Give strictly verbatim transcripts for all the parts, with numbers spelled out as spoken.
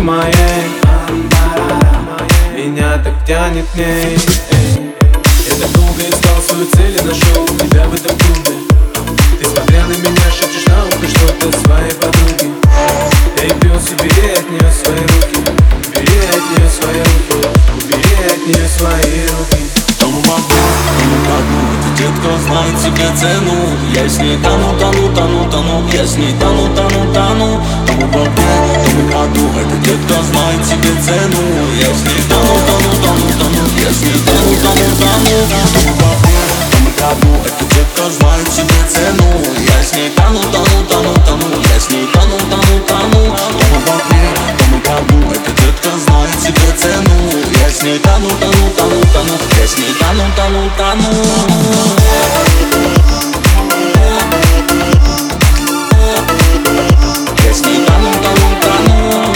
моей, меня так тянет к ней. Я так долго искал свою цель и нашел тебя в этом клубе. Ты смотря на меня, шепчешь на ухо что-то своей подруге. Эй, пес, убери от нее свои руки, убери от нее свои руки, убери от нее свои руки. Тому могу, тому могу, это те, кто знает себе цену. Я с ней тону, тону, тону, тону, я с ней тону, тону, тону. Тому могу, тому могу, это те, кто знает себе цену. Я с ней тону, тону, тону, тону, я с ней тону, тону, тону. Тому могу, тому могу, это те, кто знает себе цену. Я с ней тону, тону, тону, тону, я с ней тону, тону, тону. Тому могу, тому могу, это те, кто знает себе цену. Я с ней тону, тону, тону, тону, я с ней тону, тону, тону. Я с ней тону, тону, тону.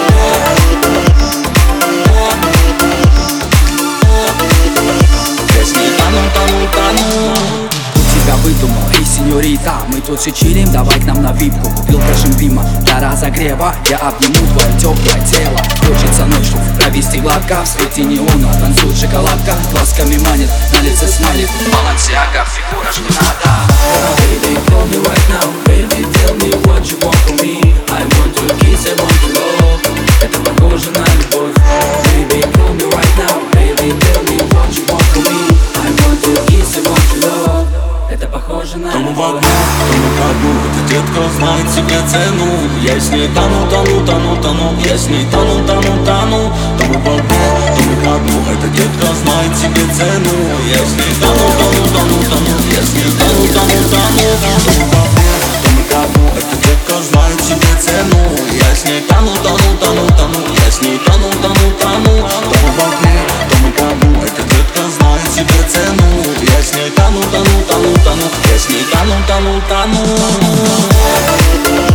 Я с ней тону, тону, тону. Тебя выдумал, эй, сеньорита, мы тут все чилим, давай к нам на випку. Купил кашем Вима для разогрева, я обниму твое теплое тело. Хочется ночью провести гладко, в свете неона танцует шоколадка. Глазками манит, на лице смайлик, Балансиага, фигура ж не надо. Baby, call me right now, baby, tell me what you want from me. I want to kiss, I want to love. Это похоже на любовь. Baby, call me right now, baby, tell me what you want from me. I want to kiss, I want to love. Это похоже на Тому в любовь. огню, тому в огню, это те, кто знает себе цену. Я с ней тону, тону, тону, тону, я с ней тону, тону, тону. Тому в огню, тому в огню, это те, кто знает себе цену. Я с ней тону, тону, тону, тону, я с ней тону, тону, тону. Тому в огню, тому в огню, это те, кто знает себе цену. Я с ней тону, тону, тону, тону, я с ней тону, тону, тону. Тому в огню, тому в огню, это те, кто знает себе цену. Я с ней тону, тону, тону, тону, я с ней тону, тону, тону.